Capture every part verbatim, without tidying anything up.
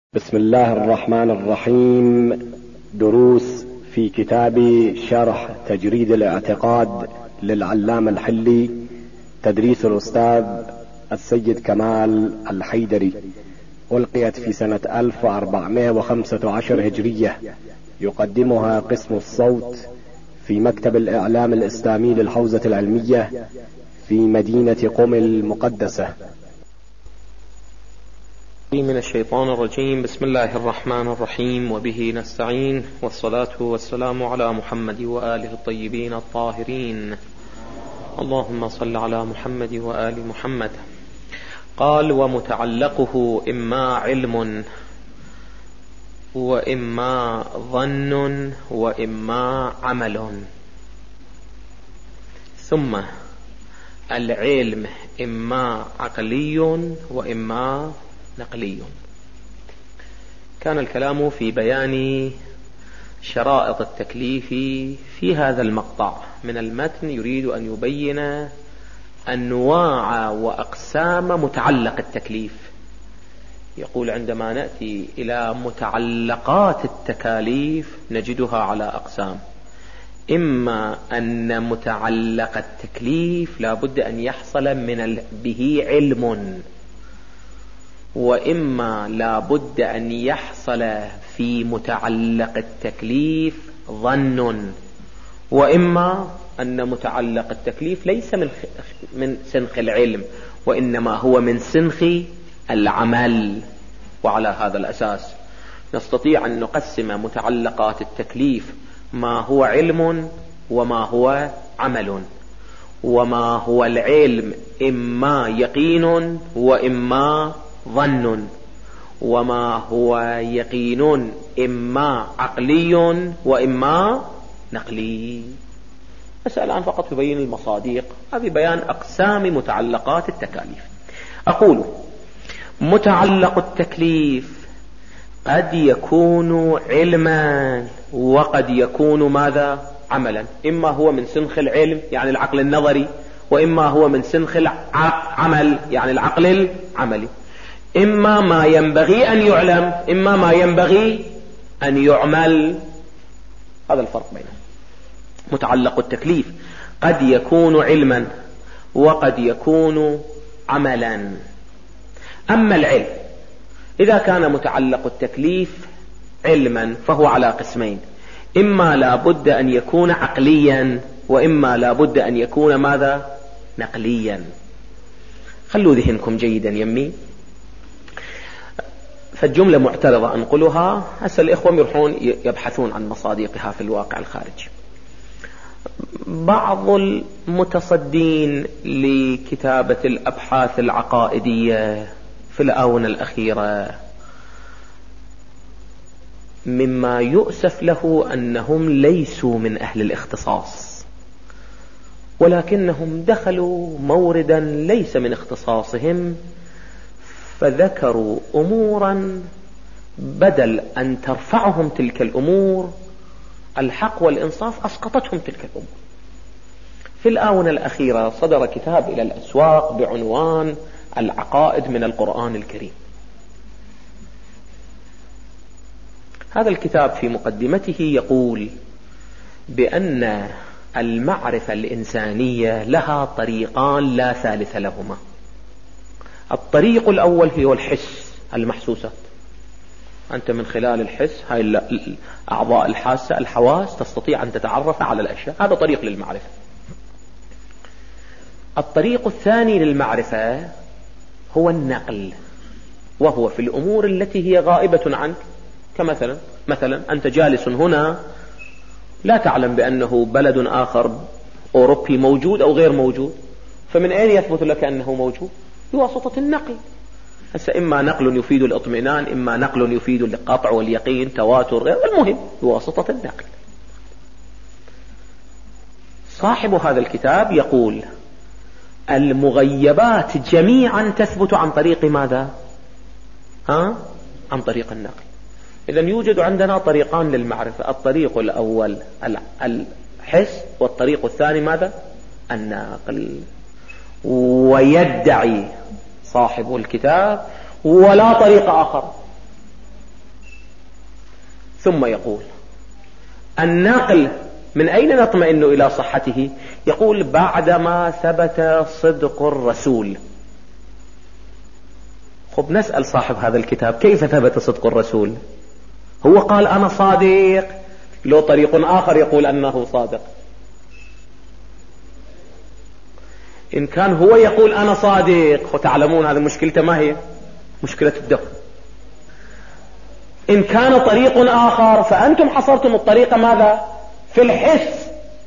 بسم الله الرحمن الرحيم. دروس في كتاب شرح تجريد الاعتقاد للعلامة الحلي، تدريس الأستاذ السيد كمال الحيدري، ألقيت في سنة ألف وأربعمائة وخمسة عشر هجرية. يقدمها قسم الصوت في مكتب الإعلام الإسلامي للحوزة العلمية في مدينة قم المقدسة. من الشيطان الرجيم. بسم الله الرحمن الرحيم، وبه نستعين، والصلاة والسلام على محمد وآله الطيبين الطاهرين. اللهم صل على محمد وآل محمد. قال: ومتعلقه إما علم وإما ظن وإما عمل. ثم العلم إما عقلي وإما نقلي. كان الكلام في بيان شرائط التكليف في هذا المقطع من المتن، يريد أن يبين أنواع وأقسام متعلق التكليف. يقول: عندما نأتي إلى متعلقات التكاليف نجدها على أقسام. إما أن متعلق التكليف لا بد أن يحصل من به علم، وإما لا بد أن يحصل في متعلق التكليف ظن، وإما أن متعلق التكليف ليس من من سنخ العلم، وإنما هو من سنخ العمل. وعلى هذا الأساس نستطيع أن نقسم متعلقات التكليف ما هو علم وما هو عمل. وما هو العلم إما يقين وإما ظن، وما هو يقين إما عقلي وإما نقلي. أسأل الآن فقط يبين المصادق، هذه بيان أقسام متعلقات التكاليف. أقول: متعلق التكليف قد يكون علما وقد يكون ماذا؟ عملا. إما هو من سنخ العلم يعني العقل النظري، وإما هو من سنخ العمل يعني العقل العملي. إما ما ينبغي أن يعلم، إما ما ينبغي أن يعمل. هذا الفرق بينهم. متعلق التكليف قد يكون علما وقد يكون عملا. أما العلم إذا كان متعلق التكليف علما فهو على قسمين: إما لا بد أن يكون عقليا، وإما لا بد أن يكون ماذا؟ نقليا. خلوا ذهنكم جيدا يمي. فالجملة معترضة أنقلها، هسه الإخوة يروحون يبحثون عن مصادقها في الواقع الخارجي. بعض المتصدين لكتابة الأبحاث العقائدية في الآونة الأخيرة مما يؤسف له أنهم ليسوا من أهل الاختصاص، ولكنهم دخلوا موردا ليس من اختصاصهم، فذكروا أمورا بدل أن ترفعهم تلك الأمور الحق والإنصاف أسقطتهم تلك الأمور. في الآونة الأخيرة صدر كتاب إلى الأسواق بعنوان العقائد من القرآن الكريم. هذا الكتاب في مقدمته يقول بأن المعرفة الإنسانية لها طريقان لا ثالث لهما. الطريق الأول هو الحس، المحسوسات. أنت من خلال الحس، هاي الأعضاء الحاسة الحواس، تستطيع أن تتعرف على الأشياء. هذا طريق للمعرفة. الطريق الثاني للمعرفة هو النقل، وهو في الأمور التي هي غائبة عنك. كمثلا مثلا أنت جالس هنا لا تعلم بأنه بلد آخر أوروبي موجود أو غير موجود، فمن أين يثبت لك أنه موجود؟ بواسطة النقل. هسه إما نقل يفيد الاطمئنان، إما نقل يفيد القطع واليقين، تواتر، غير. المهم بواسطة النقل. صاحب هذا الكتاب يقول المغيبات جميعا تثبت عن طريق ماذا؟ ها؟ عن طريق النقل. إذن يوجد عندنا طريقان للمعرفة: الطريق الأول الحس، والطريق الثاني ماذا؟ النقل. ويدعي صاحب الكتاب ولا طريق آخر ثم يقول الناقل من أين نطمئن إلى صحته؟ يقول بعدما ثبت صدق الرسول. خب نسأل صاحب هذا الكتاب كيف ثبت صدق الرسول؟ هو قال أنا صادق، له طريق آخر يقول أنه صادق. إن كان هو يقول أنا صادق، وتعلمون هذه مشكلته ما هي؟ مشكلة الدفع. إن كان طريق آخر فأنتم حصرتم الطريق ماذا؟ في الحس.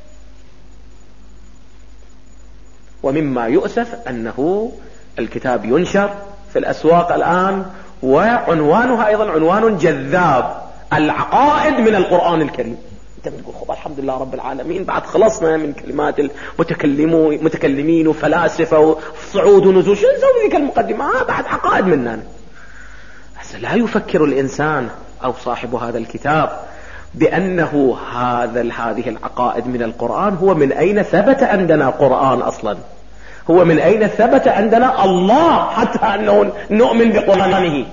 ومما يؤسف أنه الكتاب ينشر في الأسواق الآن وعنوانها أيضا عنوان جذاب، العقائد من القرآن الكريم. انت بتقول خب الحمد لله رب العالمين بعد خلصنا من كلمات المتكلمين وفلاسفة وصعود ونزول، شو نسوي ذيك المقدمة؟ آه بعد عقائد مننا. بس لا يفكر الإنسان أو صاحب هذا الكتاب بأنه هذا هذه العقائد من القرآن. هو من أين ثبت عندنا قرآن أصلا؟ هو من أين ثبت عندنا الله حتى أنه نؤمن بقرآنه؟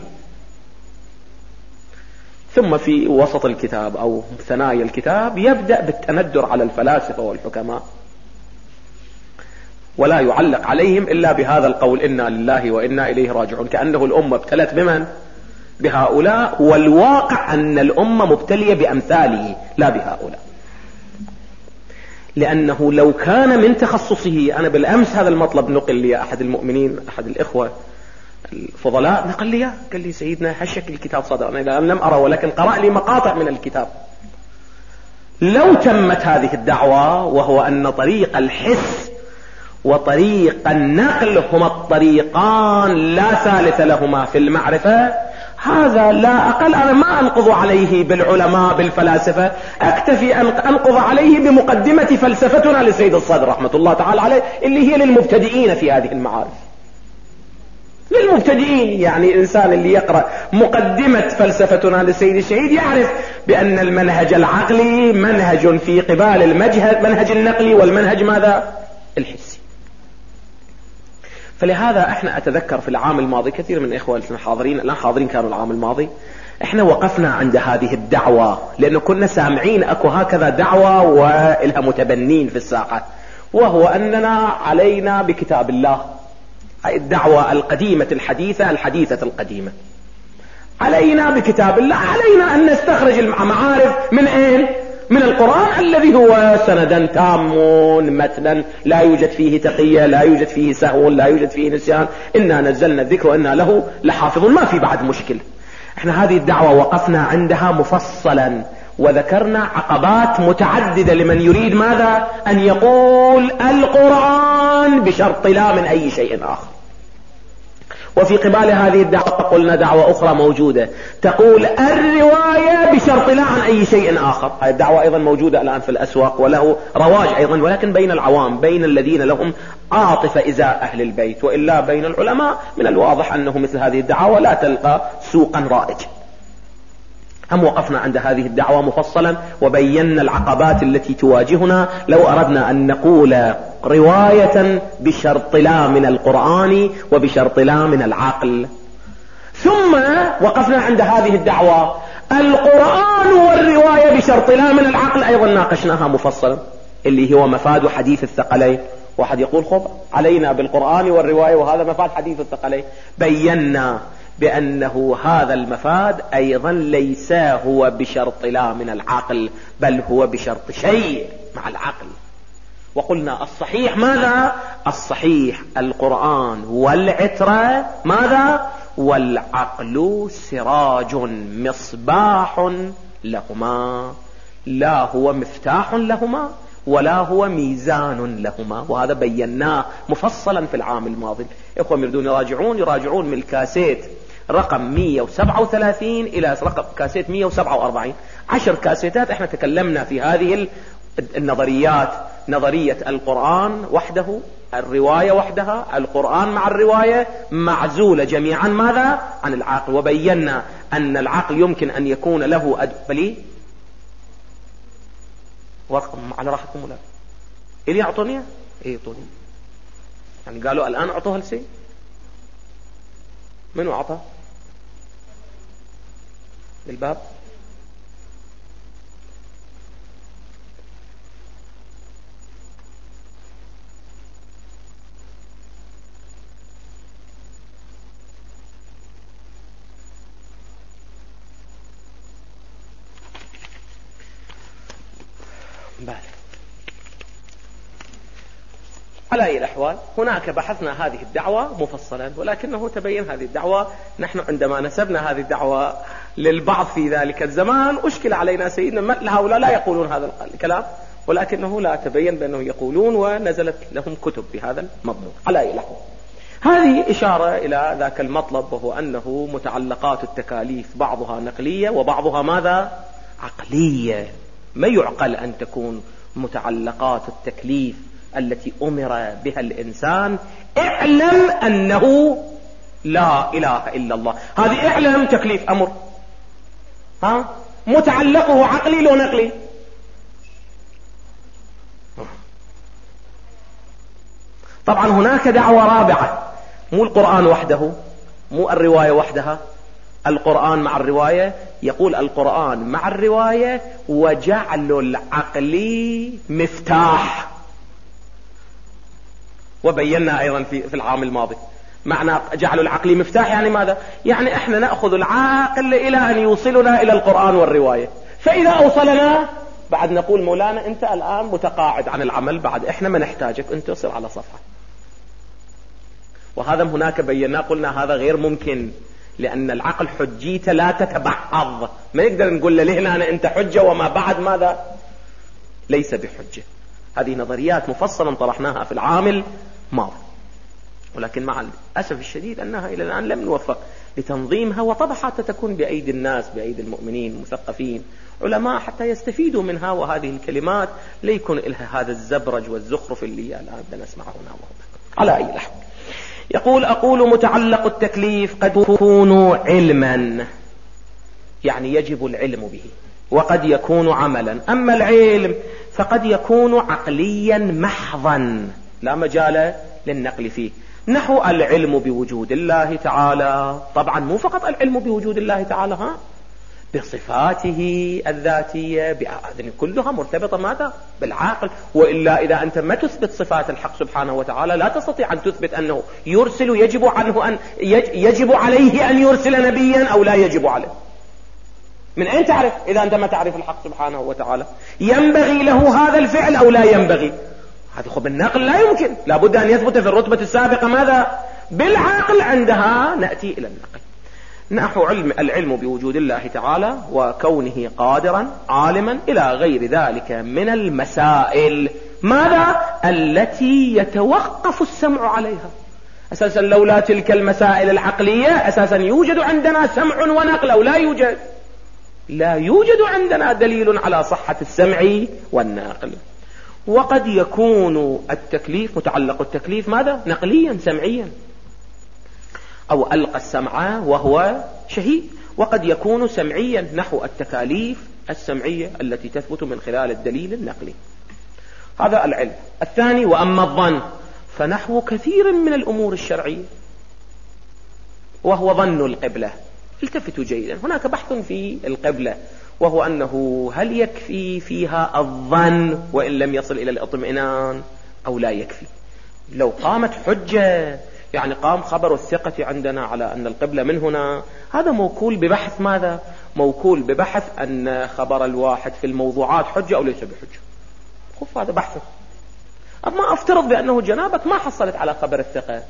ثم في وسط الكتاب أو ثنايا الكتاب يبدأ بالتندر على الفلاسفة والحكماء، ولا يعلق عليهم إلا بهذا القول إنا لله وإنا إليه راجعون، كأنه الأمة ابتلت بمن؟ بهؤلاء، والواقع أن الأمة مبتلية بأمثاله لا بهؤلاء. لأنه لو كان من تخصصه، أنا بالأمس هذا المطلب نقل لي أحد المؤمنين أحد الإخوة الفضلاء، نقل لي قال لي سيدنا هالشكل الكتاب صدر، أنا لم أرى ولكن قرأ لي مقاطع من الكتاب. لو تمت هذه الدعوة وهو أن طريق الحس وطريق النقل هما الطريقان لا ثالث لهما في المعرفة، هذا لا أقل أنا ما أنقض عليه بالعلماء بالفلاسفة، أكتفي أن أنقض عليه بمقدمة فلسفتنا لسيد الصدر رحمة الله تعالى عليه، اللي هي للمبتدئين في هذه المعارف، للمبتدئين. يعني إنسان اللي يقرأ مقدمة فلسفتنا للسيد الشهيد يعرف بأن المنهج العقلي منهج في قبال المنهج النقلي والمنهج ماذا؟ الحسي. فلهذا احنا اتذكر في العام الماضي كثير من اخواننا الحاضرين الان حاضرين كانوا العام الماضي، احنا وقفنا عند هذه الدعوة لانه كنا سامعين اكو هكذا دعوة والها متبنين في الساحة، وهو اننا علينا بكتاب الله. هاي الدعوة القديمة الحديثة الحديثة القديمة، علينا بكتاب الله، علينا ان نستخرج المعارف من اين؟ من القرآن الذي هو سندا تام متنا لا يوجد فيه تقية، لا يوجد فيه سهو، لا يوجد فيه نسيان، إنا نزلنا الذكر وإنا له لحافظ، ما في بعد مشكلة. احنا هذه الدعوة وقفنا عندها مفصلا وذكرنا عقبات متعددة لمن يريد ماذا؟ أن يقول القرآن بشرط لا من أي شيء آخر. وفي قبال هذه الدعوة قلنا دعوة أخرى موجودة تقول الرواية بشرط لا عن أي شيء آخر. هذه الدعوة أيضا موجودة الآن في الأسواق وله رواج أيضا، ولكن بين العوام، بين الذين لهم عاطفة إزاء أهل البيت، وإلا بين العلماء من الواضح أنه مثل هذه الدعوة لا تلقى سوقا رائجا. هم وقفنا عند هذه الدعوة مفصلا وبينا العقبات التي تواجهنا لو أردنا أن نقول رواية بشرط لا من القرآن وبشرط لا من العقل. ثم وقفنا عند هذه الدعوة القرآن والرواية بشرط لا من العقل، أيضا ناقشناها مفصلا، اللي هو مفاد حديث الثقلين. واحد يقول خب علينا بالقرآن والرواية وهذا مفاد حديث الثقلين، بينا بأنه هذا المفاد أيضا ليس هو بشرط لا من العقل، بل هو بشرط شيء مع العقل. وقلنا الصحيح ماذا؟ الصحيح القرآن والعترة ماذا؟ والعقل سراج مصباح لهما، لا هو مفتاح لهما ولا هو ميزان لهما. وهذا بيناه مفصلا في العام الماضي. إخوة يريدون يراجعون يراجعون من الكاسيت رقم مئة وسبعة وثلاثين إلى رقم كاسيت مئة وسبعة وأربعين، عشر كاسيتات احنا تكلمنا في هذه النظريات، نظرية القرآن وحده، الرواية وحدها، القرآن مع الرواية معزولة جميعا ماذا؟ عن العقل. وبينا أن العقل يمكن أن يكون له أدبلي ورقم على راحتكم ولا إلي أعطوني إيه أعطوني، يعني قالوا الآن أعطوها لسي، منو أعطى للباب؟ بل. على أي الأحوال هناك بحثنا هذه الدعوة مفصلا، ولكنه تبين هذه الدعوة نحن عندما نسبنا هذه الدعوة للبعض في ذلك الزمان أشكل علينا سيدنا هؤلاء لا يقولون هذا الكلام، ولكنه لا تبين بأنه يقولون، ونزلت لهم كتب بهذا المضمون. على أي الأحوال هذه إشارة إلى ذاك المطلب، وهو أنه متعلقات التكاليف بعضها نقلية وبعضها ماذا؟ عقلية. ما يعقل أن تكون متعلقات التكليف التي أمر بها الإنسان اعلم أنه لا إله إلا الله، هذه اعلم تكليف أمر، ها متعلقه عقلي لو نقلي. طبعا هناك دعوة رابعة، مو القرآن وحده، مو الرواية وحدها، القرآن مع الرواية. يقول القرآن مع الرواية وجعل العقل مفتاح، وبينا أيضا في, في العام الماضي معنى جعل العقل مفتاح يعني ماذا؟ يعني احنا نأخذ العاقل إلى أن يوصلنا إلى القرآن والرواية، فإذا أوصلنا بعد نقول مولانا أنت الآن متقاعد عن العمل، بعد احنا ما نحتاجك، أنت تصل على صفحة. وهذا هناك بينا قلنا هذا غير ممكن، لأن العقل حجيته لا تتبعض، ما يقدر نقول له لهنا أنت حجة وما بعد ماذا ليس بحجة. هذه نظريات مفصلا طرحناها في العام الماضي، ولكن مع الأسف الشديد أنها إلى الآن لم نوفق لتنظيمها، وطبعا حتى تكون بأيدي الناس، بأيدي المؤمنين المثقفين علماء، حتى يستفيدوا منها، وهذه الكلمات لا يكون لها هذا الزبرج والزخرف اللي الآن بدنا نسمعه هنا. على أي الأحوال يقول أقول متعلق التكليف قد يكون علما، يعني يجب العلم به، وقد يكون عملا. أما العلم فقد يكون عقليا محضا لا مجال للنقل فيه، نحو العلم بوجود الله تعالى. طبعا مو فقط العلم بوجود الله تعالى، ها بصفاته الذاتية، بأذن كلها مرتبطة ماذا؟ بالعقل. وإلا إذا أنت ما تثبت صفات الحق سبحانه وتعالى لا تستطيع أن تثبت أنه يرسل، يجب عنه أن يجب عليه أن يرسل نبيا أو لا يجب عليه. من أين تعرف إذا أنت ما تعرف الحق سبحانه وتعالى؟ ينبغي له هذا الفعل أو لا ينبغي؟ هذا خب النقل لا يمكن، لابد أن يثبت في الرتبة السابقة ماذا؟ بالعقل. عندها نأتي إلى النقل، نحو علم العلم بوجود الله تعالى وكونه قادرا عالما إلى غير ذلك من المسائل ماذا؟ التي يتوقف السمع عليها. أساسا لولا تلك المسائل العقلية أساسا يوجد عندنا سمع ونقل أو لا يوجد؟ لا يوجد عندنا دليل على صحة السمع والنقل. وقد يكون التكليف متعلق التكليف ماذا؟ نقليا سمعيا، أو ألقى السمع وهو شهيد. وقد يكون سمعيا نحو التكاليف السمعية التي تثبت من خلال الدليل النقلي. هذا العلم. الثاني وأما الظن فنحو كثير من الأمور الشرعية، وهو ظن القبلة. التفتوا جيدا، هناك بحث في القبلة، وهو أنه هل يكفي فيها الظن وإن لم يصل إلى الاطمئنان أو لا يكفي. لو قامت حجة، يعني قام خبر الثقة عندنا على أن القبلة من هنا، هذا موكول ببحث ماذا؟ موكول ببحث أن خبر الواحد في الموضوعات حجة أو ليس بحجة. خف هذا بحثه. أما أفترض بأنه جنابك ما حصلت على خبر الثقة،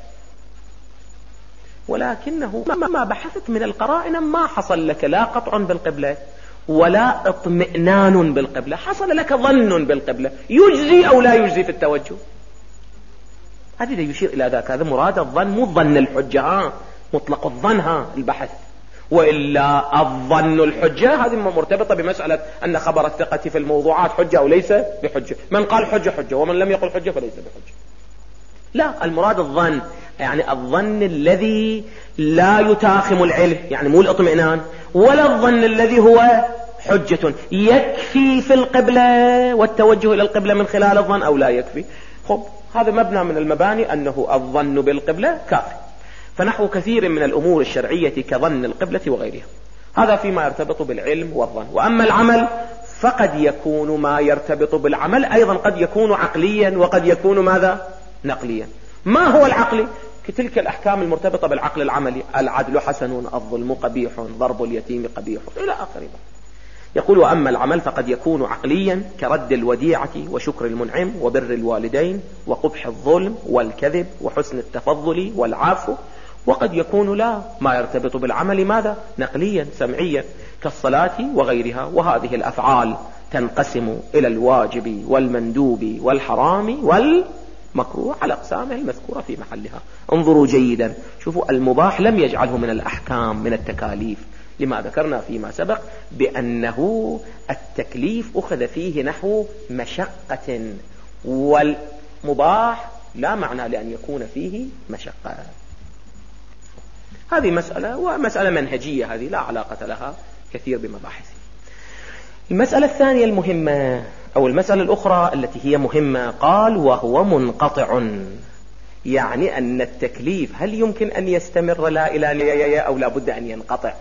ولكنه ما بحثت من القرائن ما حصل لك لا قطع بالقبلة ولا اطمئنان بالقبلة، حصل لك ظن بالقبلة، يجزي أو لا يجزي في التوجه. هذا يشير إلى ذاك، هذا مراد الظن، مو ظن الحجة، ها مطلق الظن، ها البحث. وإلا الظن الحجة هذه مرتبطة بمسألة أن خبر الثقة في الموضوعات حجة أو ليس بحجة. من قال حجة حجة، ومن لم يقل حجة فليس بحجة. لا، المراد الظن، يعني الظن الذي لا يتاخم العلم، يعني مو الاطمئنان، ولا الظن الذي هو حجة. يكفي في القبلة والتوجه إلى القبلة من خلال الظن أو لا يكفي. خب هذا مبنى من المباني أنه الظن بالقبلة كافي. فنحو كثير من الأمور الشرعية كظن القبلة وغيرها. هذا فيما يرتبط بالعلم والظن. وأما العمل فقد يكون ما يرتبط بالعمل أيضا قد يكون عقليا وقد يكون ماذا؟ نقليا. ما هو العقل؟ كتلك الأحكام المرتبطة بالعقل العملي: العدل حسن، الظلم قبيح، ضرب اليتيم قبيح، إلى آخره. يقول وأما العمل فقد يكون عقليا كرد الوديعة وشكر المنعم وبر الوالدين وقبح الظلم والكذب وحسن التفضل والعفو، وقد يكون لا ما يرتبط بالعمل ماذا نقليا سمعيا كالصلاة وغيرها. وهذه الأفعال تنقسم إلى الواجب والمندوب والحرام والمكروه على أقسامه المذكورة في محلها. انظروا جيدا، شوفوا المباح لم يجعله من الأحكام من التكاليف، لما ذكرنا فيما سبق بأنه التكليف أخذ فيه نحو مشقة، والمباح لا معنى لأن يكون فيه مشقة. هذه مسألة، ومسألة منهجية هذه لا علاقة لها كثير بمباحثه. المسألة الثانية المهمة أو المسألة الأخرى التي هي مهمة، قال وهو منقطع، يعني أن التكليف هل يمكن أن يستمر لا إلى أو لا بد أن ينقطع؟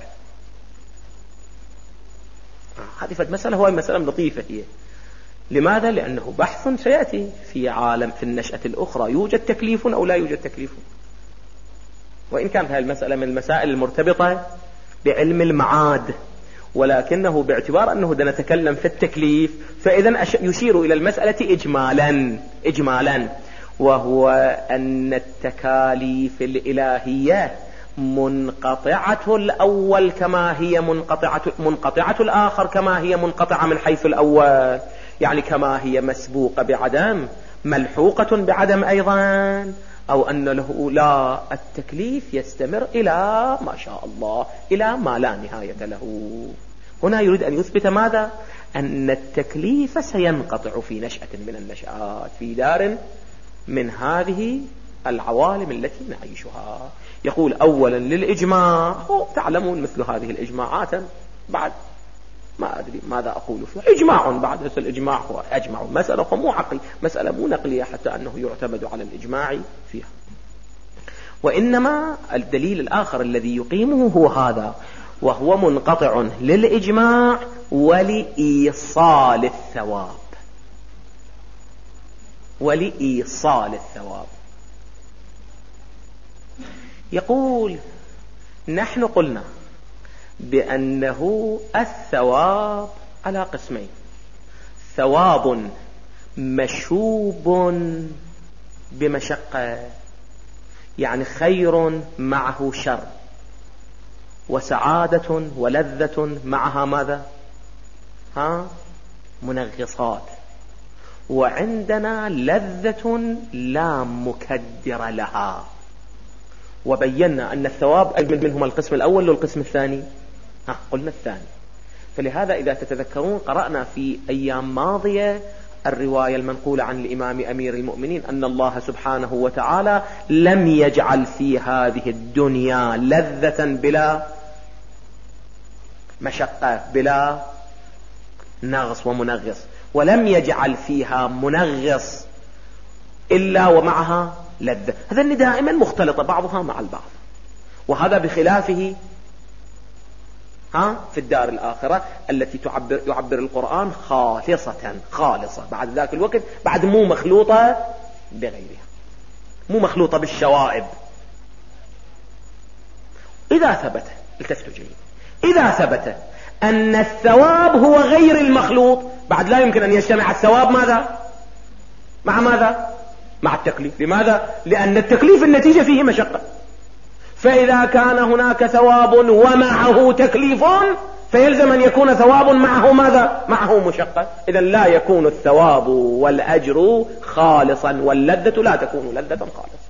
هذه فد مسألة، هو مسألة لطيفة هي. لماذا؟ لأنه بحث سيأتي في عالم في النشأة الأخرى يوجد تكليف أو لا يوجد تكليف، وإن كانت هذه المسألة من المسائل المرتبطة بعلم المعاد، ولكنه باعتبار أنه نتكلم في التكليف فإذا يشير إلى المسألة إجمالا إجمالا وهو أن التكاليف الإلهية منقطعة الأول كما هي منقطعة منقطعة الآخر كما هي منقطعة من حيث الأول، يعني كما هي مسبوقة بعدم ملحوقة بعدم أيضا، أو أن له لا التكليف يستمر إلى ما شاء الله إلى ما لا نهاية له. هنا يريد أن يثبت ماذا؟ أن التكليف سينقطع في نشأة من النشآت في دار من هذه العوالم التي نعيشها. يقول أولا للإجماع، تعلمون مثل هذه الإجماعات بعد ما أدري ماذا أقول فيها، إجماع بعد هذا الإجماع هو أجمع مسألة مو عقل مسألة مو نقلية حتى أنه يعتمد على الإجماع فيها، وإنما الدليل الآخر الذي يقيمه هو هذا، وهو منقطع للإجماع ولإيصال الثواب ولإيصال الثواب. يقول نحن قلنا بأنه الثواب على قسمين، ثواب مشوب بمشقة يعني خير معه شر، وسعادة ولذة معها ماذا؟ ها منغصات، وعندنا لذة لا مكدر لها. وبينا أن الثواب منهما القسم الأول والقسم الثاني، ها قلنا الثاني. فلهذا إذا تتذكرون قرأنا في أيام ماضية الرواية المنقولة عن الإمام أمير المؤمنين أن الله سبحانه وتعالى لم يجعل في هذه الدنيا لذة بلا مشقة بلا نغص ومنغص، ولم يجعل فيها منغص إلا ومعها لذة. هذا دائما مختلطة بعضها مع البعض، وهذا بخلافه ها في الدار الآخرة التي تعبر يعبر القرآن خالصة خالصة بعد ذاك الوقت، بعد مو مخلوطة بغيرها، مو مخلوطة بالشوائب. إذا ثبت التفتوا جيد، إذا ثبت أن الثواب هو غير المخلوط، بعد لا يمكن أن يجتمع الثواب ماذا مع ماذا مع التكليف. لماذا؟ لأن التكليف النتيجة فيه مشقة، فإذا كان هناك ثواب ومعه تكليف فيلزم أن يكون ثواب معه ماذا معه مشقة. إذن لا يكون الثواب والأجر خالصا، واللذة لا تكون لذة خالصة.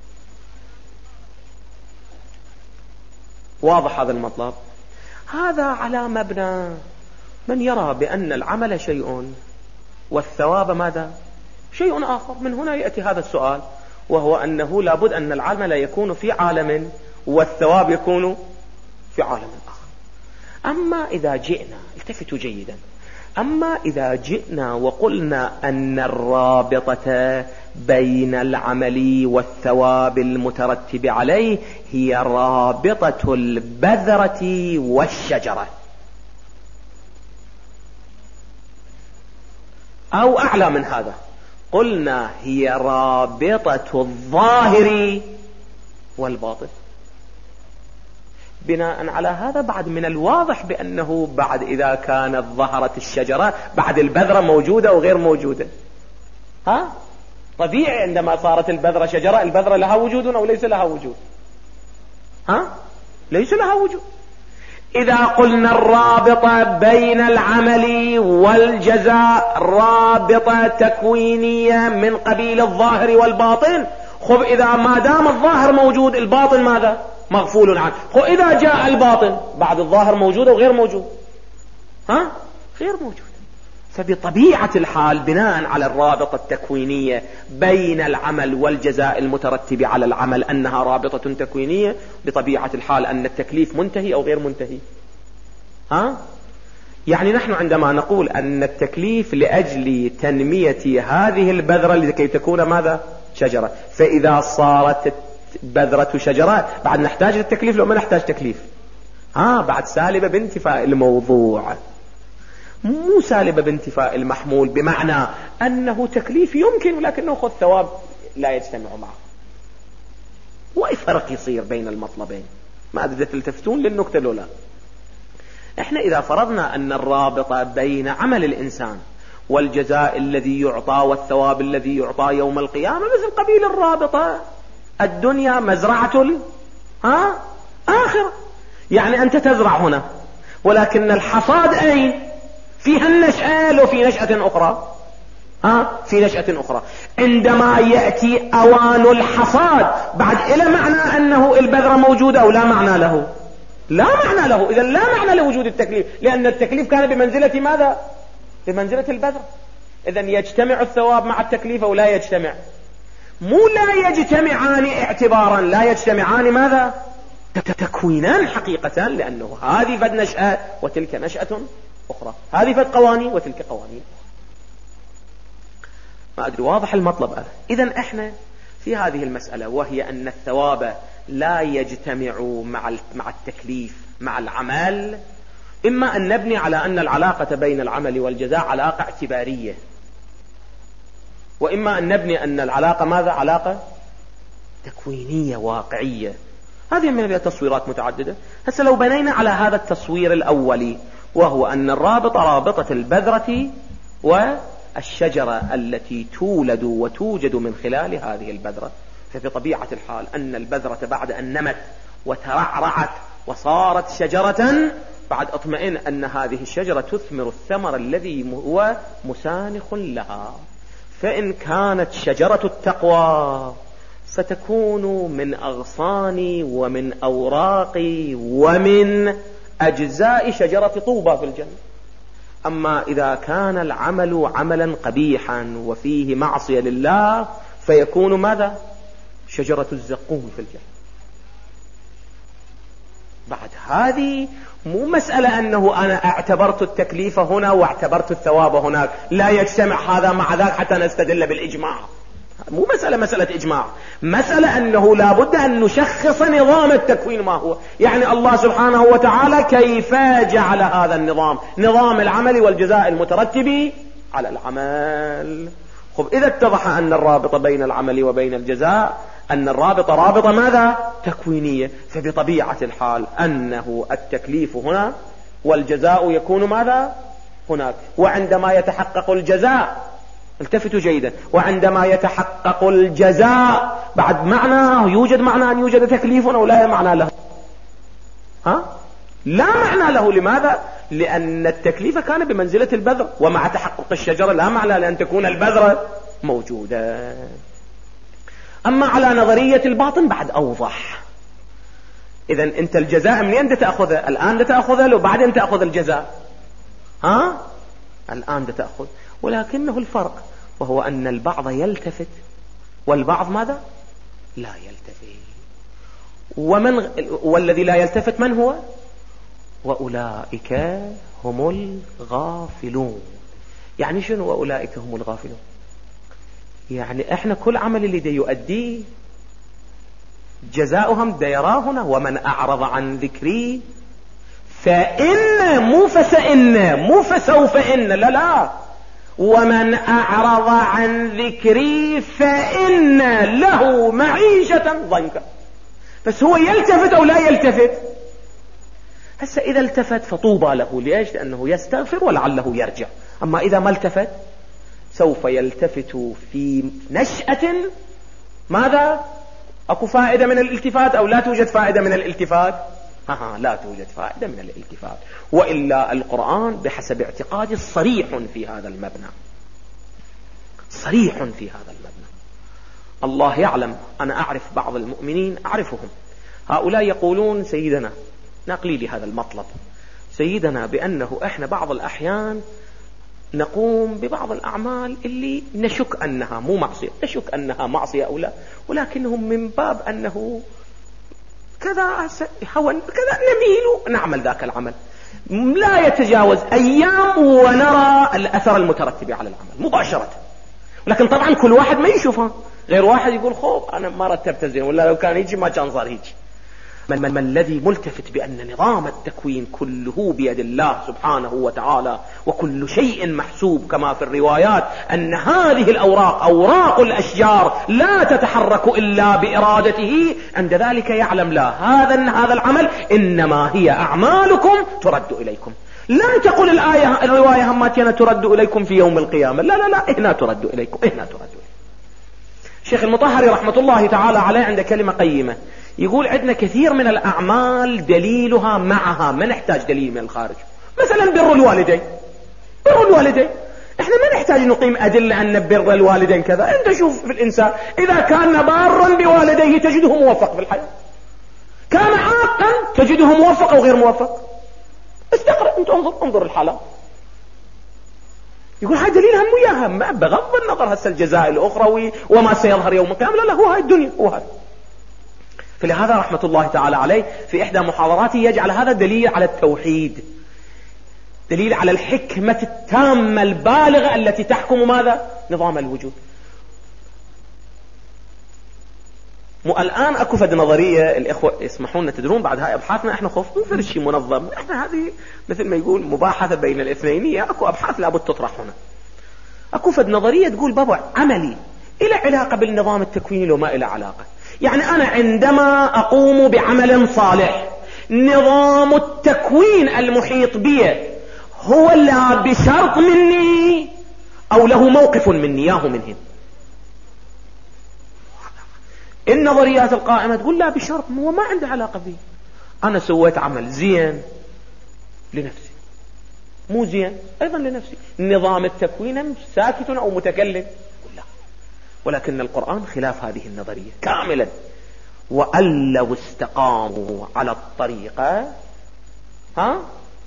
واضح هذا المطلب؟ هذا على مبنى من يرى بأن العمل شيء والثواب ماذا شيء آخر. من هنا يأتي هذا السؤال، وهو أنه لابد أن العمل يكون في عالم والثواب يكون في عالم آخر. أما إذا جئنا، التفتوا جيدا، أما إذا جئنا وقلنا أن الرابطة بين العمل والثواب المترتب عليه هي رابطة البذرة والشجرة، أو أعلى من هذا، قلنا هي رابطة الظاهر والباطن. بناء على هذا بعد من الواضح بأنه بعد إذا كانت ظهرت الشجرة بعد البذرة موجودة أو غير موجودة. ها طبيعي عندما صارت البذرة شجرة البذرة لها وجود أو ليس لها وجود؟ ها ليس لها وجود. إذا قلنا الرابطة بين العمل والجزاء رابطة تكوينية من قبيل الظاهر والباطن، خب إذا ما دام الظاهر موجود الباطن ماذا؟ مغفول عنه. خب إذا جاء الباطن بعد الظاهر موجود أو غير موجود؟ ها غير موجود. فبطبيعة الحال بناء على الرابطة التكوينية بين العمل والجزاء المترتب على العمل أنها رابطة تكوينية، بطبيعة الحال أن التكليف منتهي أو غير منتهي. ها يعني نحن عندما نقول أن التكليف لأجل تنمية هذه البذرة لكي تكون ماذا؟ شجرة، فإذا صارت بذرة شجرة بعد نحتاج التكليف لو ما نحتاج تكليف؟ ها بعد سالبة بانتفاء الموضوع، مو سالبة بانتفاء المحمول، بمعنى أنه تكليف يمكن ولكنه خذ ثواب لا يجتمع معه. وأي فرق يصير بين المطلبين؟ ما أدري تلتفتون للنكتة لولا. احنا إذا فرضنا أن الرابطة بين عمل الإنسان والجزاء الذي يعطى والثواب الذي يعطى يوم القيامة مثل قبيل الرابطة الدنيا مزرعة ها آخرة، يعني أنت تزرع هنا ولكن الحصاد أين؟ فيها النشأة لو في نشأة أخرى؟ ها في نشأة أخرى. عندما يأتي أوان الحصاد بعد إلى معنى أنه البذرة موجودة أو لا معنى له؟ لا معنى له. إذن لا معنى لوجود التكليف، لأن التكليف كان بمنزلة ماذا؟ بمنزلة البذرة. إذن يجتمع الثواب مع التكليف أو لا يجتمع؟ مو لا يجتمعان اعتبارا، لا يجتمعان ماذا؟ تكوينان حقيقة، لأنه هذه فد نشأة وتلك نشأة أخرى، هذه فد قوانين وتلك قوانين. ما أدري واضح المطلب هذا؟ إذن إحنا في هذه المسألة وهي أن الثواب لا يجتمع مع مع التكليف مع العمل، إما أن نبني على أن العلاقة بين العمل والجزاء علاقة اعتبارية، وإما أن نبني أن العلاقة ماذا؟ علاقة تكوينية واقعية. هذه من التصويرات متعددة. هسه لو بنينا على هذا التصوير الأولي وهو أن الرابطة رابطة البذرة والشجرة التي تولد وتوجد من خلال هذه البذرة، ففي طبيعة الحال أن البذرة بعد أن نمت وترعرعت وصارت شجرة بعد اطمئن أن هذه الشجرة تثمر الثمر الذي هو مسانخ لها. فإن كانت شجرة التقوى ستكون من أغصان ومن أوراق ومن أجزاء شجرة طوبى في الجنة. أما إذا كان العمل عملا قبيحا وفيه معصية لله فيكون ماذا؟ شجرة الزقوم في الجنة. بعد هذه مو مسألة أنه أنا اعتبرت التكليف هنا واعتبرت الثواب هناك، لا يجتمع هذا مع ذاك حتى نستدل بالإجماع. مو مسألة مسألة إجماع، مسألة أنه لا بد أن نشخص نظام التكوين ما هو. يعني الله سبحانه وتعالى كيف جعل هذا النظام، نظام العمل والجزاء المترتب على العمل. خب إذا اتضح أن الرابطة بين العمل وبين الجزاء أن الرابطة رابطة ماذا؟ تكوينية، فبطبيعة الحال أنه التكليف هنا والجزاء يكون ماذا؟ هناك. وعندما يتحقق الجزاء، التفتوا جيدا، وعندما يتحقق الجزاء بعد معنى يوجد معنى أن يوجد تكليف أو لا معنى له؟ ها؟ لا معنى له. لماذا؟ لأن التكليف كان بمنزلة البذر، ومع تحقق الشجرة لا معنى لأن تكون البذرة موجودة. أما على نظرية الباطن بعد أوضح. إذن أنت الجزاء منين تأخذه؟ الآن تأخذه لو بعدين تأخذ الجزاء؟ ها؟ الآن تأخذ. ولكنه الفرق وهو أن البعض يلتفت والبعض ماذا؟ لا يلتفت. ومن والذي لا يلتفت من هو؟ وأولئك هم الغافلون. يعني شنو وأولئك هم الغافلون؟ يعني احنا كل عمل اللي دي يؤديه جزاؤهم ديراهنا. ومن أعرض عن ذكري فإن مو فسإن مو فسوف إن لا لا ومن أعرض عن ذكري فإن له معيشة ضنكا. بس هو يلتفت أو لا يلتفت؟ هسه إذا التفت فطوبى له، ليش؟ لأنه يستغفر ولعله يرجع. أما إذا ما التفت سوف يلتفت في نشأة. ماذا؟ أكو فائدة من الالتفات أو لا توجد فائدة من الالتفات؟ ها لا توجد فائدة من الالتفات. وإلا القرآن بحسب اعتقادي صريح في هذا المبنى، صريح في هذا المبنى. الله يعلم، أنا أعرف بعض المؤمنين أعرفهم، هؤلاء يقولون سيدنا، نقلي لي هذا المطلب، سيدنا بأنه إحنا بعض الأحيان نقوم ببعض الأعمال اللي نشك أنها مو معصية، نشك أنها معصية أو لا، ولكنهم من باب أنه كذا هوى كذا نميل نعمل ذاك العمل، لا يتجاوز أيام ونرى الأثر المترتب على العمل مباشرة. ولكن طبعا كل واحد ما يشوفها، غير واحد يقول خوب أنا ما رتبت زين، ولا لو كان يجي ما كان صار يجي. ما, ما الذي ملتفت بأن نظام التكوين كله بيد الله سبحانه وتعالى، وكل شيء محسوب كما في الروايات أن هذه الأوراق أوراق الأشجار لا تتحرك إلا بإرادته، عند ذلك يعلم لا هذا هذا العمل إنما هي أعمالكم ترد إليكم. لا تقول الآية الرواية هماتنا ترد إليكم في يوم القيامة، لا لا لا هنا ترد إليكم، هنا ترد إليكم. شيخ المطهري رحمة الله تعالى عليه عند كلمة قيمة يقول عندنا كثير من الأعمال دليلها معها، ما نحتاج دليل من الخارج. مثلا بر الوالدين، بر الوالدين احنا ما نحتاج نقيم أدلة أن بر الوالدين كذا. انت شوف في الإنسان إذا كان بارا بوالديه تجده موفق في الحياة، كان عاقا تجده موفق أو غير موفق. استقرأ انت، انظر انظر الحالة. يقول هاي دليل هم وياها بغض النظر هسه الجزاء الأخروي وما سيظهر يوم القيامة، لا لا هو هاي الدنيا هو هاي. فلهذا رحمة الله تعالى عليه في إحدى محاضراته يجعل هذا دليل على التوحيد، دليل على الحكمة التامة البالغة التي تحكم ماذا؟ نظام الوجود. مو الآن أكو فد نظرية الإخوة يسمحون لنا تدرون بعد هاي أبحاثنا إحنا خوف مو فرش شيء منظم، إحنا هذه مثل ما يقول مباحثة بين الاثنينية، أكو أبحاث لابد تطرح هنا. أكو فد نظرية تقول بابا عملي إلى علاقة بالنظام التكويني لو ما إلى علاقة. يعني أنا عندما أقوم بعمل صالح نظام التكوين المحيط بي هو لا بشرط مني أو له موقف مني ياهو منهم. النظريات القائمة تقول لا بشرط، هو ما عنده علاقة فيه. أنا سويت عمل زين لنفسي، مو زين أيضا لنفسي، نظام التكوين ساكت أو متكلم لا. ولكن القرآن خلاف هذه النظرية كاملا. وأن لو استقاموا على الطريقة ها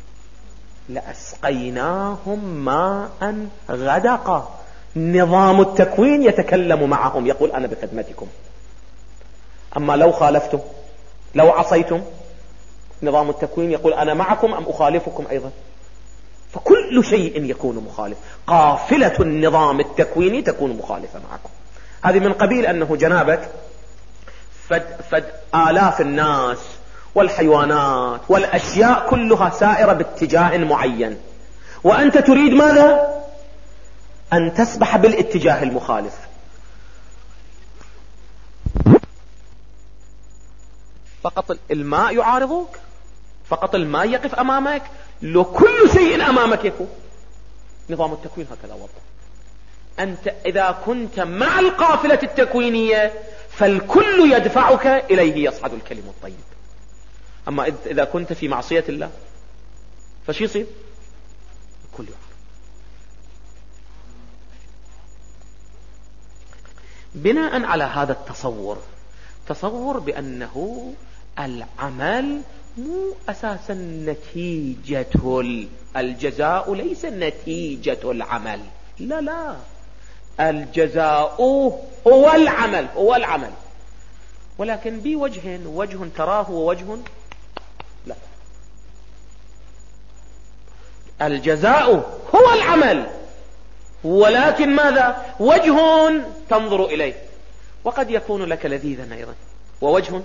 لأسقيناهم ماء غدقا. نظام التكوين يتكلم معهم يقول أنا بخدمتكم. أما لو خالفتم لو عصيتم نظام التكوين يقول أنا معكم أم أخالفكم أيضا. فكل شيء يكون مخالف، قافلة النظام التكويني تكون مخالفة معكم. هذه من قبيل أنه جنابك فد, فد آلاف الناس والحيوانات والأشياء كلها سائرة باتجاه معين، وأنت تريد ماذا؟ أن تسبح بالاتجاه المخالف. فقط الماء يعارضك، فقط الماء يقف أمامك، لو كل شيء أمامك يكون. نظام التكوين هكذا وضع. أنت إذا كنت مع القافلة التكوينية فالكل يدفعك إليه يصعد الكلم الطيب. أما إذا كنت في معصية الله فشي يصير؟ الكل يعارض. بناء على هذا التصور، تصور بأنه العمل مو أساسا نتيجة الجزاء، ليس نتيجة العمل، لا لا، الجزاء هو العمل، هو العمل، ولكن بوجه، وجه تراه ووجه لا. الجزاء هو العمل، ولكن ماذا؟ وجه تنظر إليه، وقد يكون لك لذيذا أيضا، ووجه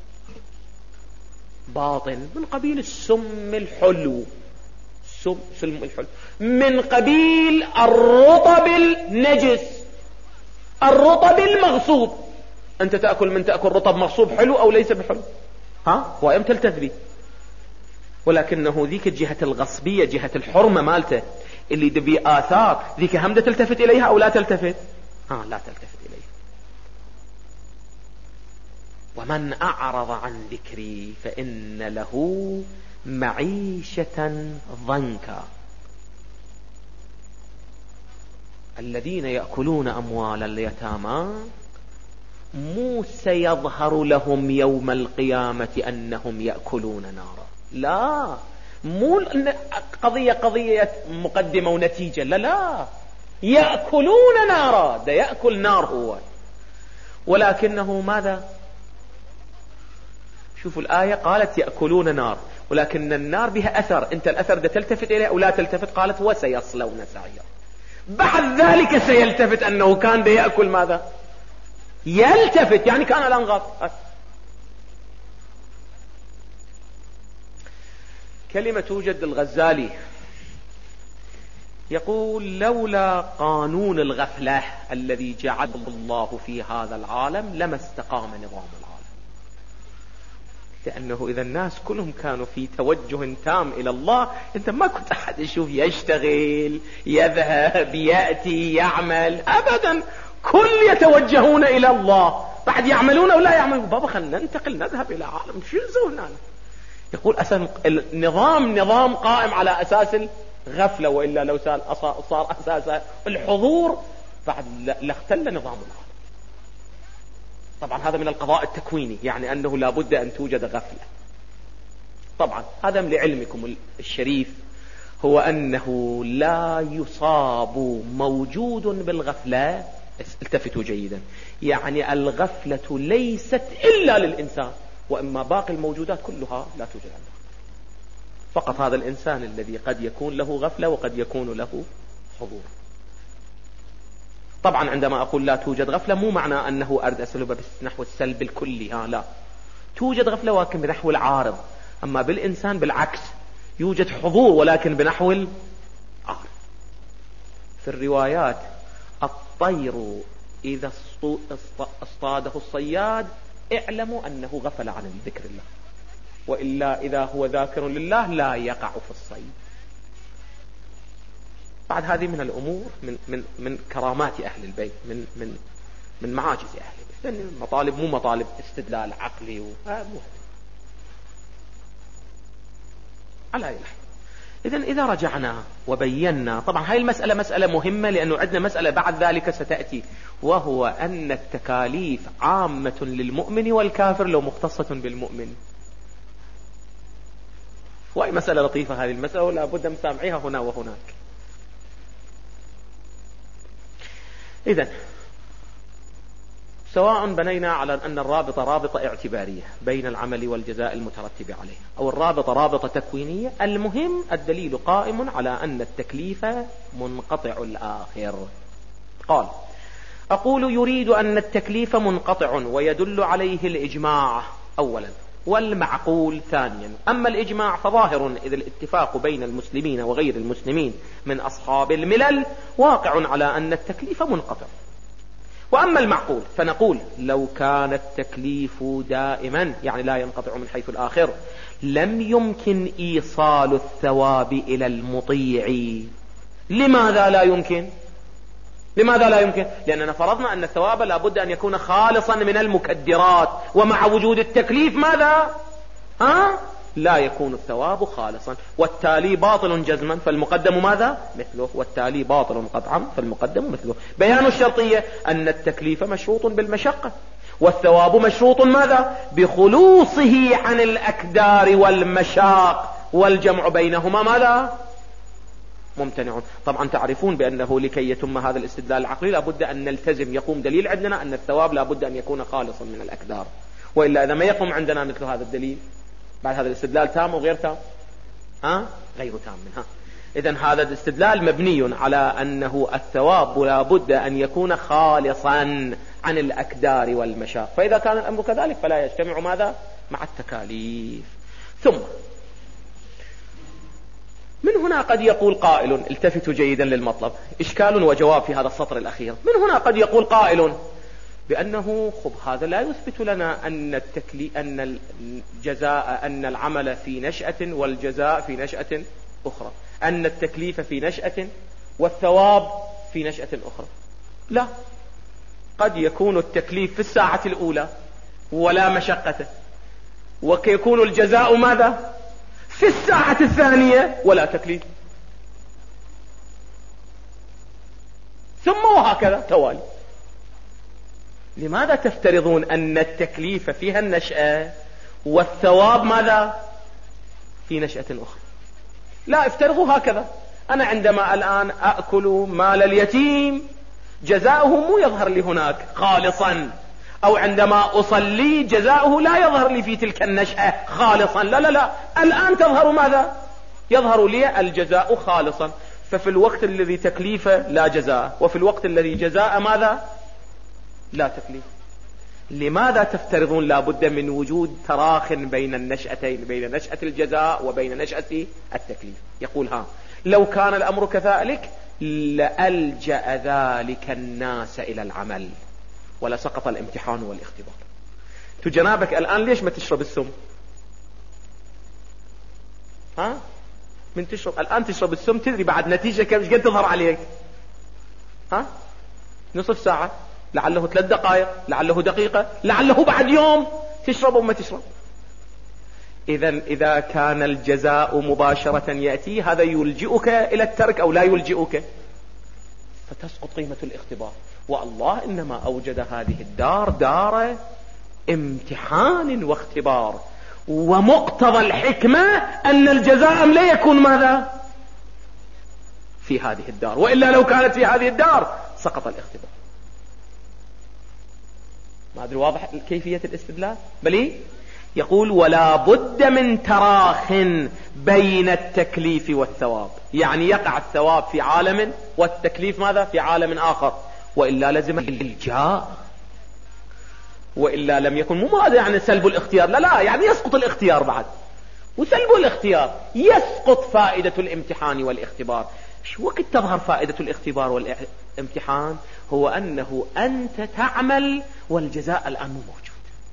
باطن من قبيل السم الحلو، سم سلم الحلو، من قبيل الرطب النجس، الرطب المغصوب. أنت تأكل من تأكل رطب مغصوب حلو أو ليس بحلو؟ ها؟ وأيم تلتذ به ولكنه ذيك الجهة الغصبية، جهة الحرمة مالته اللي دبي آثار، ذيك همدة تلتفت إليها أو لا تلتفت؟ آه لا تلتفت إليها. ومن أعرض عن ذكري فإن له معيشة ضنكا. الذين يأكلون أموال اليتامى مو سيظهر لهم يوم القيامة أنهم يأكلون نارا، لا، مو قضية قضية مقدمة ونتيجة، لا لا، يأكلون نارا، ده يأكل نار هو، ولكنه ماذا؟ شوفوا الآية قالت يأكلون نار، ولكن النار بها أثر، أنت الأثر ده تلتفت إليه أو لا تلتفت؟ قالت وسيصلون سعيرا. بعد ذلك سيلتفت أنه كان ده يأكل ماذا؟ يلتفت، يعني كان الأنغاض. كلمة توجد الغزالي يقول لولا قانون الغفلة الذي جعله الله في هذا العالم لما استقام نظام العالم. لأنه إذا الناس كلهم كانوا في توجه تام إلى الله، أنت ما كنت أحد يشوف يشتغل يذهب يأتي يعمل أبدا، كل يتوجهون إلى الله، بعد يعملون ولا يعملون. بابا خلنا ننتقل نذهب إلى عالم شو نسوي. يقول أساس النظام نظام قائم على أساس الغفلة، وإلا لو صار أساس الحضور بعد لاختل نظام العالم. طبعا هذا من القضاء التكويني، يعني أنه لا بد أن توجد غفلة. طبعا هذا لعلمكم الشريف هو أنه لا يصاب موجود بالغفلة. التفتوا جيدا، يعني الغفلة ليست إلا للإنسان، وإما باقي الموجودات كلها لا توجد عنده، فقط هذا الإنسان الذي قد يكون له غفلة وقد يكون له حضور. طبعا عندما أقول لا توجد غفلة مو معنى أنه أرد أسلوبه بنحو السلب الكلي، ها لا، توجد غفلة ولكن بنحو العارض. أما بالإنسان بالعكس، يوجد حضور ولكن بنحو العارض. في الروايات الطير إذا اصطاده الصياد اعلموا أنه غفل عن ذكر الله، وإلا إذا هو ذاكر لله لا يقع في الصيد. بعد هذه من الأمور من من من كرامات أهل البيت، من من من معاجز أهل البيت، لأن المطالب مو مطالب استدلال عقلي ومو على أي لحظة. إذن إذا رجعنا وبينا، طبعا هاي المسألة مسألة مهمة، لأنه عندنا مسألة بعد ذلك ستأتي، وهو أن التكاليف عامة للمؤمن والكافر لو مختصة بالمؤمن. وهي مسألة لطيفة هذه المسألة، ولا بد مسامعيها هنا وهناك. إذن سواء بنينا على أن الرابطة رابطة اعتبارية بين العمل والجزاء المترتب عليه، أو الرابطة رابطة تكوينية، المهم الدليل قائم على أن التكليف منقطع الآخر. قال: أقول يريد أن التكليف منقطع ويدل عليه الإجماع أولا، والمعقول ثانيا. أما الإجماع فظاهر، إذ الاتفاق بين المسلمين وغير المسلمين من أصحاب الملل واقع على أن التكليف منقطع. وأما المعقول فنقول لو كان التكليف دائما، يعني لا ينقطع من حيث الآخر، لم يمكن إيصال الثواب إلى المطيع. لماذا لا يمكن؟ لماذا لا يمكن؟ لأننا فرضنا أن الثواب لا بد أن يكون خالصا من المكدرات، ومع وجود التكليف ماذا؟ ها؟ لا يكون الثواب خالصا، والتالي باطل جزما فالمقدم ماذا؟ مثله، والتالي باطل قطعا فالمقدم مثله. بيان الشرطية أن التكليف مشروط بالمشقة، والثواب مشروط ماذا؟ بخلوصه عن الأكدار والمشاق، والجمع بينهما ماذا؟ ممتنع. طبعا تعرفون بأنه لكي يتم هذا الاستدلال العقلي لابد أن نلتزم، يقوم دليل عندنا أن الثواب لابد أن يكون خالصا من الأكدار، وإلا إذا ما يقوم عندنا مثل هذا الدليل بعد هذا الاستدلال تام وغير تام؟ ها؟ غير تام منها. إذن هذا الاستدلال مبني على أنه الثواب لابد أن يكون خالصا عن الأكدار والمشاق، فإذا كان الأمر كذلك فلا يجتمع ماذا؟ مع التكاليف. ثم من هنا قد يقول قائل، التفتوا جيدا للمطلب، إشكال وجواب في هذا السطر الأخير. من هنا قد يقول قائل: بأنه خب هذا لا يثبت لنا أن التكلي أن الجزاء أن العمل في نشأة والجزاء في نشأة أخرى، أن التكليف في نشأة والثواب في نشأة أخرى. لا، قد يكون التكليف في الساعة الأولى ولا مشقة، ويكون الجزاء ماذا؟ في الساعة الثانية ولا تكليف، ثم وهكذا توالي. لماذا تفترضون أن التكليف فيها النشأة والثواب ماذا؟ في نشأة أخرى؟ لا، افترضوا هكذا. أنا عندما الآن أأكل مال اليتيم جزاؤه مو يظهر لي هناك خالصا، أو عندما أصلي جزاؤه لا يظهر لي في تلك النشأة خالصا، لا لا لا، الآن تظهر ماذا؟ يظهر لي الجزاء خالصا. ففي الوقت الذي تكليفه لا جزاء، وفي الوقت الذي جزاء ماذا؟ لا تكليف. لماذا تفترضون لا بد من وجود تراخ بين النشأتين، بين نشأة الجزاء وبين نشأة التكليف؟ يقول ها لو كان الأمر كذلك لألجأ ذلك الناس إلى العمل ولا سقط الامتحان والاختبار. تجنابك الآن ليش ما تشرب السم؟ ها من تشرب الآن تشرب السم تدري بعد نتيجة كم قد تظهر عليك؟ ها نصف ساعة، لعله ثلاث دقائق، لعله دقيقة، لعله بعد يوم تشرب وما تشرب. إذا إذا كان الجزاء مباشرة يأتي هذا يلجئك إلى الترك أو لا يلجئك، فتسقط قيمة الاختبار. والله إنما أوجد هذه الدار دار امتحان واختبار، ومقتضى الحكمة أن الجزاء لا يكون ماذا؟ في هذه الدار، وإلا لو كانت في هذه الدار سقط الاختبار. ما أدري واضح كيفية الاستدلال؟ بل يقول ولا بد من تراخ بين التكليف والثواب، يعني يقع الثواب في عالم والتكليف ماذا؟ في عالم آخر، وإلا لزم الإلجاء، وإلا لم يكن. مو هذا يعني سلب الاختيار، لا لا، يعني يسقط الاختيار بعد، وسلب الاختيار يسقط فائدة الامتحان والاختبار. شو وقت تظهر فائدة الاختبار والامتحان؟ هو أنه أنت تعمل والجزاء الآن مو موجود.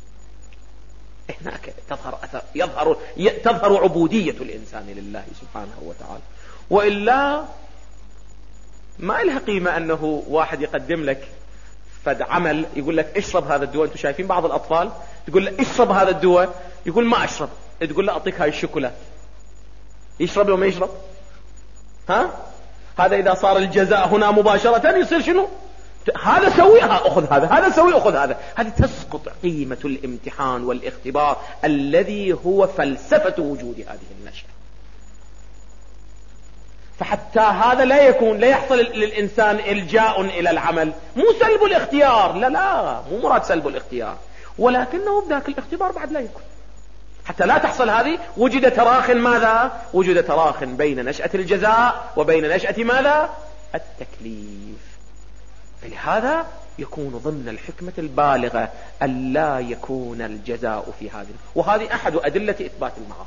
هناك تظهر أثر، يظهر تظهر عبودية الإنسان لله سبحانه وتعالى. وإلا ما لها قيمة أنه واحد يقدم لك فد عمل يقول لك اشرب هذا الدواء. انتم شايفين بعض الأطفال تقول له اشرب هذا الدواء، يقول ما أشرب، تقول له أعطيك هاي الشوكولات، يشرب لو ما يشرب؟ ها هذا إذا صار الجزاء هنا مباشرة يصير شنو؟ هذا سويها أخذ هذا، هذا سوي أخذ هذا. هذه تسقط قيمة الامتحان والاختبار الذي هو فلسفة وجود هذه النشأة. فحتى هذا لا يكون لا يحصل للإنسان إلجاء إلى العمل، مو سلب الاختيار، لا لا، مو مراد سلب الاختيار، ولكنه بذاك الاختبار بعد لا يكون. حتى لا تحصل هذه وجد تراخ ماذا؟ وجد تراخ بين نشأة الجزاء وبين نشأة ماذا؟ التكليف. فلهذا يكون ضمن الحكمة البالغة ألا يكون الجزاء في هذه. وهذه أحد أدلة إثبات المعاد،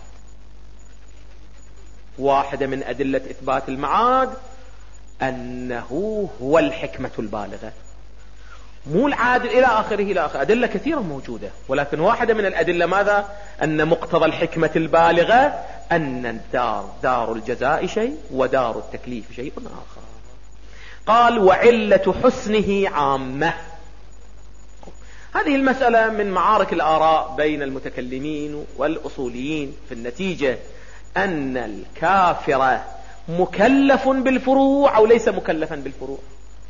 واحدة من أدلة إثبات المعاد أنه هو الحكمة البالغة، مو العادل إلى آخره إلى آخره. أدلة كثيرة موجودة، ولكن واحدة من الأدلة ماذا؟ أن مقتضى الحكمة البالغة أن الدار دار الجزاء شيء ودار التكليف شيء آخر. قال وعلة حسنه عامة. هذه المسألة من معارك الآراء بين المتكلمين والأصوليين. في النتيجة أن الكافر مكلف بالفروع أو ليس مكلفا بالفروع.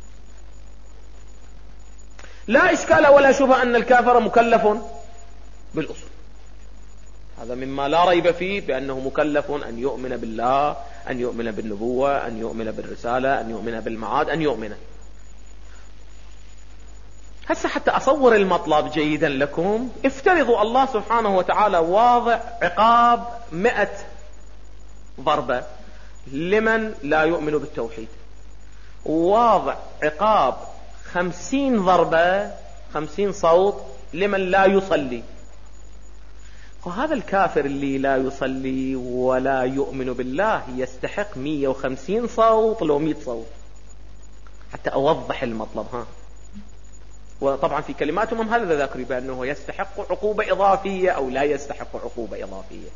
لا إشكال ولا شبهة أن الكافر مكلف بالأصول، هذا مما لا ريب فيه بأنه مكلف أن يؤمن بالله، أن يؤمن بالنبوة، أن يؤمن بالرسالة، أن يؤمن بالمعاد، أن يؤمن. هسه حتى أصور المطلب جيدا لكم، افترضوا الله سبحانه وتعالى واضع عقاب مئة ضربة لمن لا يؤمن بالتوحيد، وواضع عقاب خمسين ضربة خمسين صوت لمن لا يصلي. وهذا الكافر اللي لا يصلي ولا يؤمن بالله يستحق مية وخمسين صوت لو مئة صوت. حتى أوضح المطلب، ها وطبعا في كلماتهم هذا ذكر بأنه يستحق عقوبة إضافية أو لا يستحق عقوبة إضافية.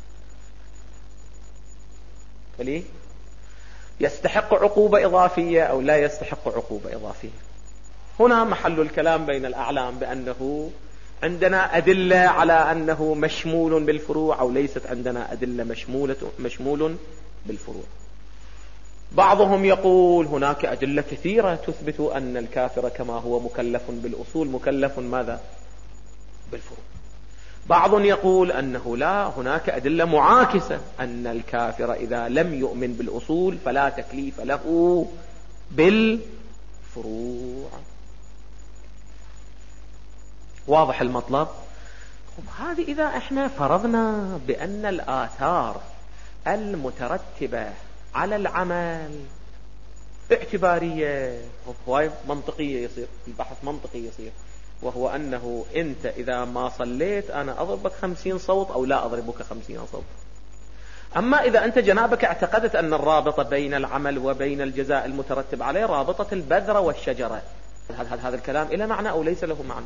فليه يستحق عقوبة إضافية أو لا يستحق عقوبة إضافية؟ هنا محل الكلام بين الأعلام بأنه عندنا أدلة على أنه مشمول بالفروع أو ليست عندنا أدلة مشمولة مشمول بالفروع. بعضهم يقول هناك أدلة كثيرة تثبت أن الكافر كما هو مكلف بالأصول مكلف ماذا؟ بالفروع. بعض يقول أنه لا، هناك أدلة معاكسة، أن الكافر إذا لم يؤمن بالأصول فلا تكليف له بالفروع. واضح المطلب؟ هذه إذا احنا فرضنا بأن الآثار المترتبة على العمل اعتبارية، هو منطقية، يصير البحث منطقي يصير، وهو أنه أنت إذا ما صليت أنا أضربك خمسين صوت أو لا أضربك خمسين صوت. أما إذا أنت جنابك اعتقدت أن الرابطة بين العمل وبين الجزاء المترتب عليه رابطة البذرة والشجرة، هذا الكلام إلى معنى أو ليس له معنى؟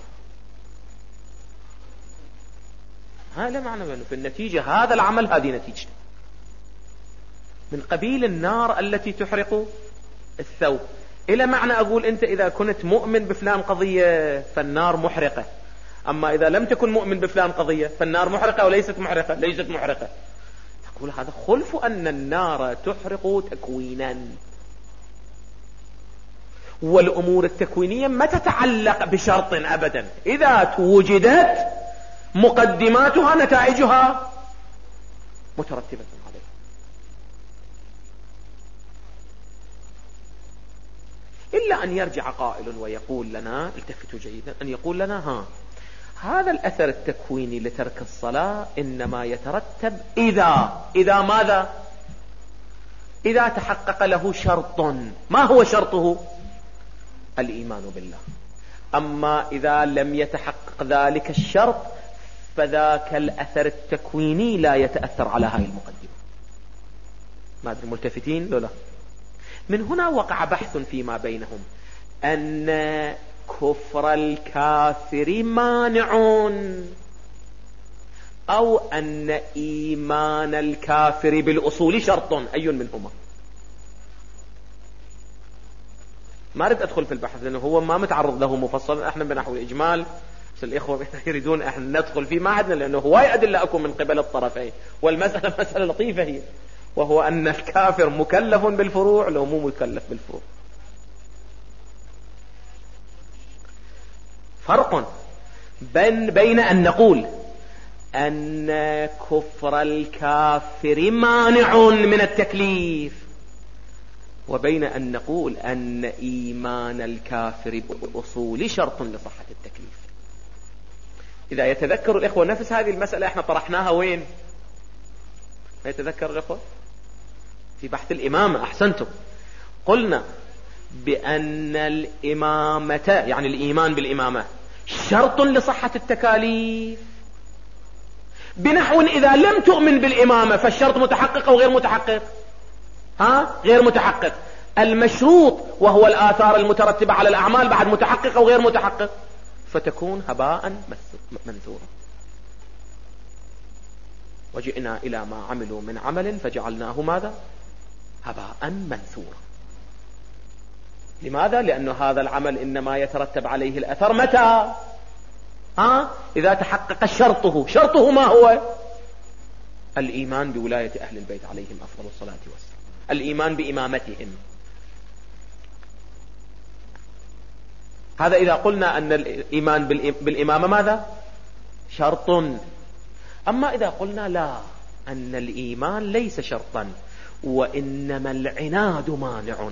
هذا معنى بأنه في النتيجة هذا العمل هذه نتيجته، من قبيل النار التي تحرق الثوب. إلى معنى أقول أنت إذا كنت مؤمن بفلان قضية فالنار محرقة، أما إذا لم تكن مؤمن بفلان قضية فالنار محرقة وليست محرقة، ليست محرقة. تقول هذا خلف أن النار تحرق تكوينا، والأمور التكوينية ما تتعلق بشرط أبدا، إذا وجدت مقدماتها نتائجها مترتبة عليها. إلا أن يرجع قائل ويقول لنا، التفتوا جيدا، أن يقول لنا ها هذا الأثر التكويني لترك الصلاة إنما يترتب إذا إذا ماذا؟ إذا تحقق له شرط. ما هو شرطه؟ الإيمان بالله. أما إذا لم يتحقق ذلك الشرط فذاك الأثر التكويني لا يتأثر على هاي المقدمة. ما أدري ملتفتين لولا؟ من هنا وقع بحث فيما بينهم أن كفر الكافر مانع أو أن إيمان الكافر بالأصول شرط، أي منهما؟ ما أريد أدخل في البحث لأنه هو ما متعرض له مفصلا، احنا بنحو الإجمال، بس الإخوة يريدون احنا ندخل فيه، ما عندنا لأنه هواي أدلة أكون من قبل الطرفين، والمسألة مسألة لطيفة هي، وهو أن الكافر مكلف بالفروع لو مو مكلف بالفروع. فرق بين بين أن نقول أن كفر الكافر مانع من التكليف، وبين أن نقول أن إيمان الكافر بالأصول شرط لصحة التكليف. إذا يتذكر الإخوة نفس هذه المسألة احنا طرحناها وين؟ ما يتذكر الإخوة؟ في بحث الإمامة. أحسنتم. قلنا بأن الإمامة يعني الإيمان بالإمامة شرط لصحة التكاليف، بنحو إذا لم تؤمن بالإمامة فالشرط متحقق أو غير متحقق؟ ها؟ غير متحقق. المشروط وهو الآثار المترتبة على الأعمال بعد متحقق أو غير متحقق، فتكون هباء منثورا. وجئنا إلى ما عملوا من عمل فجعلناه ماذا؟ هباء منثورا. لماذا؟ لأن هذا العمل إنما يترتب عليه الأثر متى؟ ها؟ إذا تحقق شرطه. شرطه ما هو؟ الإيمان بولاية أهل البيت عليهم أفضل الصلاة والسلام، الإيمان بإمامتهم. هذا إذا قلنا أن الإيمان بالإمامة ماذا؟ شرط. أما إذا قلنا لا، أن الإيمان ليس شرطا وإنما العناد مانع،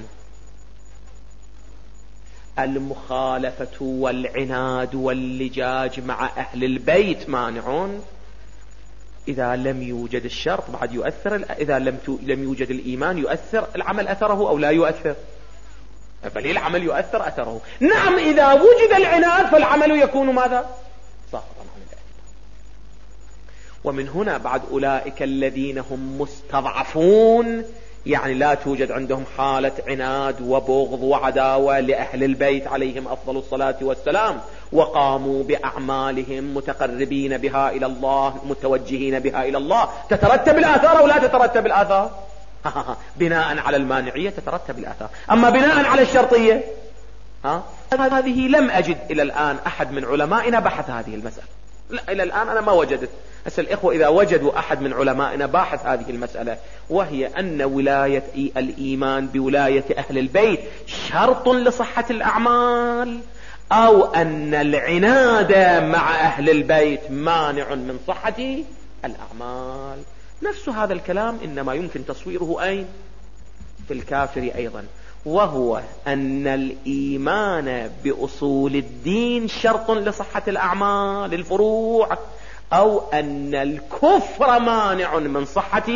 المخالفة والعناد واللجاج مع أهل البيت مانع، إذا لم يوجد الشرط بعد يؤثر، إذا لم لم يوجد الإيمان يؤثر العمل أثره أو لا يؤثر؟ بل العمل يؤثر أثره. نعم إذا وجد العناد فالعمل يكون ماذا؟ ساقطا عن الأثر. ومن هنا بعد أولئك الذين هم مستضعفون يعني لا توجد عندهم حالة عناد وبغض وعداوة لأهل البيت عليهم أفضل الصلاة والسلام، وقاموا بأعمالهم متقربين بها إلى الله متوجهين بها إلى الله، تترتب الآثار أو لا تترتب الآثار؟ بناء على المانعية تترتب الآثار. أما بناء على الشرطية ها؟ هذه لم أجد إلى الآن أحد من علمائنا بحث هذه المسألة، لا إلى الآن أنا ما وجدت. أسأل الإخوة إذا وجدوا أحد من علمائنا باحث هذه المسألة، وهي أن ولاية الإيمان بولاية أهل البيت شرط لصحة الأعمال، أو أن العناد مع أهل البيت مانع من صحة الأعمال. نفس هذا الكلام إنما يمكن تصويره أين؟ في الكافر أيضا، وهو أن الإيمان بأصول الدين شرط لصحة الأعمال الفروع، أو أن الكفر مانع من صحة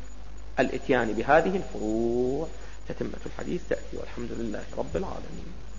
الإتيان بهذه الفروع. تتمة الحديث تأتي، والحمد لله رب العالمين.